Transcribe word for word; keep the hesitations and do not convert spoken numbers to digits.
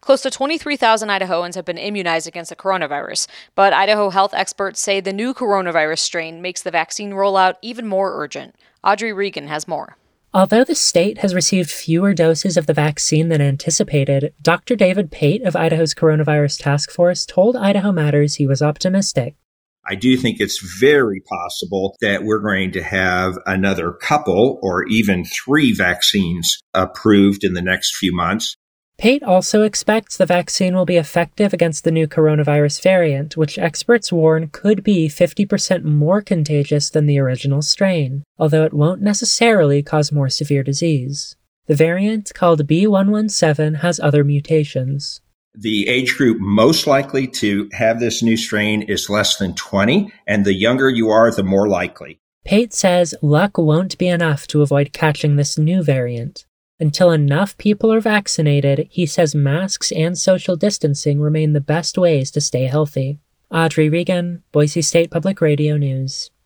Close to twenty-three thousand Idahoans have been immunized against the coronavirus, but Idaho health experts say the new coronavirus strain makes the vaccine rollout even more urgent. Audrey Regan has more. Although the state has received fewer doses of the vaccine than anticipated, Doctor David Pate of Idaho's Coronavirus Task Force told Idaho Matters he was optimistic. I do think it's very possible that we're going to have another couple or even three vaccines approved in the next few months. Pate also expects the vaccine will be effective against the new coronavirus variant, which experts warn could be fifty percent more contagious than the original strain, although it won't necessarily cause more severe disease. The variant, called B one one seven, has other mutations. The age group most likely to have this new strain is less than twenty, and the younger you are, the more likely. Pate says luck won't be enough to avoid catching this new variant. Until enough people are vaccinated, he says masks and social distancing remain the best ways to stay healthy. Audrey Regan, Boise State Public Radio News.